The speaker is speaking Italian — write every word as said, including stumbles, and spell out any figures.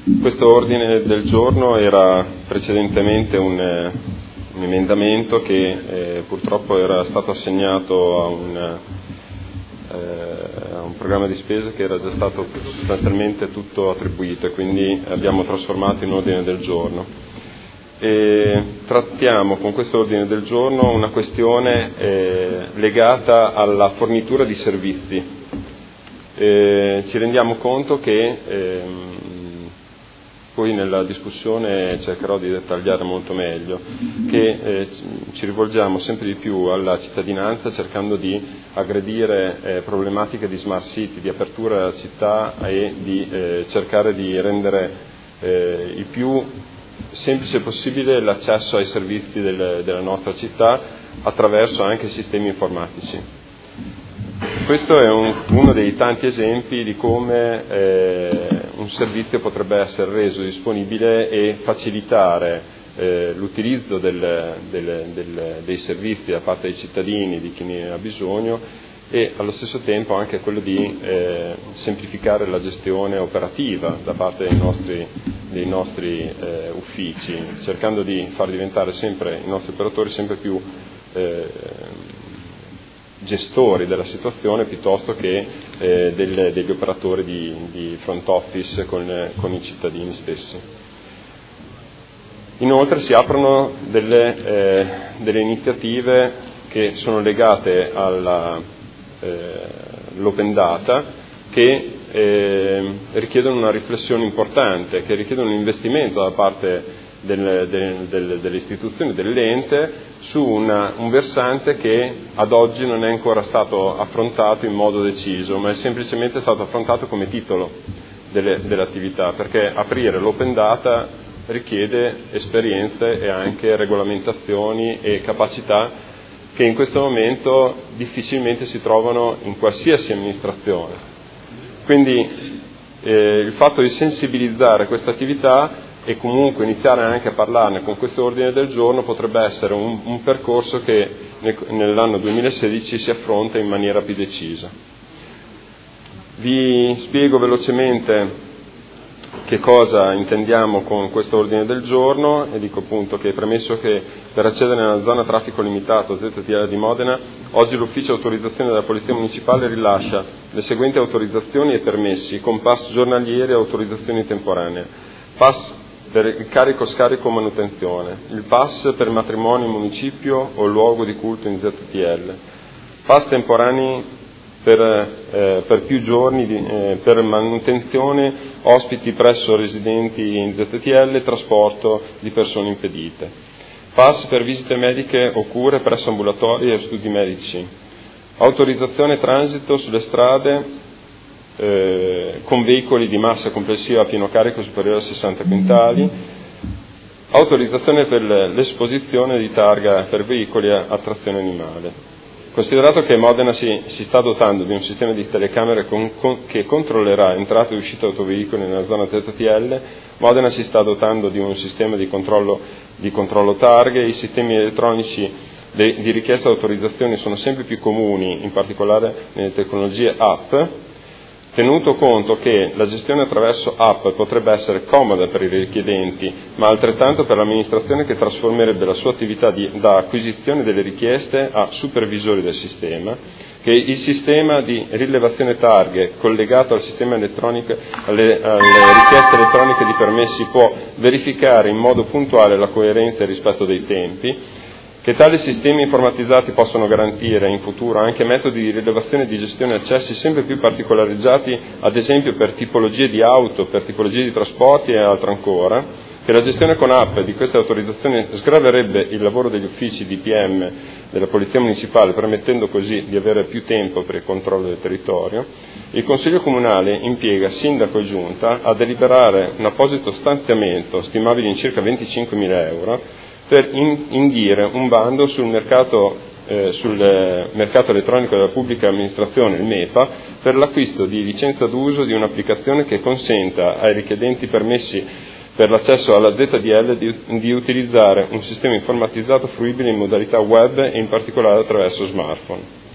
Questo ordine del giorno era precedentemente un, un emendamento che eh, purtroppo era stato assegnato a un, eh, a un programma di spesa che era già stato sostanzialmente tutto attribuito, e quindi abbiamo trasformato in ordine del giorno. E trattiamo con questo ordine del giorno una questione eh, legata alla fornitura di servizi. Eh, ci rendiamo conto che ehm, poi nella discussione cercherò di dettagliare molto meglio, che eh, ci rivolgiamo sempre di più alla cittadinanza cercando di aggredire eh, problematiche di smart city, di apertura della città e di eh, cercare di rendere eh, il più semplice possibile l'accesso ai servizi del, della nostra città attraverso anche sistemi informatici. Questo è un, uno dei tanti esempi di come eh, un servizio potrebbe essere reso disponibile e facilitare eh, l'utilizzo del, del, del, dei servizi da parte dei cittadini, di chi ne ha bisogno, e allo stesso tempo anche quello di eh, semplificare la gestione operativa da parte dei nostri, dei nostri eh, uffici, cercando di far diventare sempre i nostri operatori sempre più eh, gestori della situazione piuttosto che eh, del, degli operatori di, di front office con, con i cittadini stessi. Inoltre si aprono delle, eh, delle iniziative che sono legate all'open eh, data che eh, richiedono una riflessione importante, che richiedono un investimento da parte Del, del, del, delle istituzioni, dell'ente, su una, un versante che ad oggi non è ancora stato affrontato in modo deciso, ma è semplicemente stato affrontato come titolo delle, dell'attività, perché aprire l'open data richiede esperienze e anche regolamentazioni e capacità che in questo momento difficilmente si trovano in qualsiasi amministrazione. Quindi eh, il fatto di sensibilizzare questa attività e comunque iniziare anche a parlarne con questo ordine del giorno potrebbe essere un, un percorso che nell'anno duemilasedici si affronta in maniera più decisa. Vi spiego velocemente che cosa intendiamo con questo ordine del giorno e dico appunto che, premesso che per accedere nella zona traffico limitato Z T L di Modena, oggi l'ufficio autorizzazione della Polizia Municipale rilascia le seguenti autorizzazioni e permessi con pass giornalieri e autorizzazioni temporanee. Pass per il carico, scarico, manutenzione, il pass per matrimonio, municipio o luogo di culto in Z T L, pass temporanei per, eh, per più giorni di, eh, per manutenzione, ospiti presso residenti in Z T L, trasporto di persone impedite, pass per visite mediche o cure presso ambulatori e studi medici, autorizzazione transito sulle strade Eh, con veicoli di massa complessiva a pieno carico superiore a sessanta quintali, autorizzazione per l'esposizione di targa per veicoli a, a trazione animale. Considerato che Modena si, si sta dotando di un sistema di telecamere con, con, che controllerà entrata e uscita autoveicoli nella zona Z T L, Modena si sta dotando di un sistema di controllo, di controllo targhe, i sistemi elettronici de, di richiesta di autorizzazione sono sempre più comuni, in particolare nelle tecnologie app. Tenuto conto che la gestione attraverso app potrebbe essere comoda per i richiedenti, ma altrettanto per l'amministrazione che trasformerebbe la sua attività di, da acquisizione delle richieste a supervisori del sistema, che il sistema di rilevazione targhe collegato al sistema elettronico, alle, alle richieste elettroniche di permessi può verificare in modo puntuale la coerenza e il rispetto dei tempi, che tali sistemi informatizzati possono garantire in futuro anche metodi di rilevazione e di gestione accessi sempre più particolarizzati, ad esempio per tipologie di auto, per tipologie di trasporti e altro ancora, che la gestione con app di queste autorizzazioni sgraverebbe il lavoro degli uffici di P M della Polizia Municipale, permettendo così di avere più tempo per il controllo del territorio. Il Consiglio Comunale impiega Sindaco e Giunta a deliberare un apposito stanziamento, stimabile in circa venticinquemila euro, per indire un bando sul mercato, eh, sul mercato elettronico della pubblica amministrazione, il MEPA, per l'acquisto di licenza d'uso di un'applicazione che consenta ai richiedenti permessi per l'accesso alla Z D L di, di utilizzare un sistema informatizzato fruibile in modalità web e in particolare attraverso smartphone.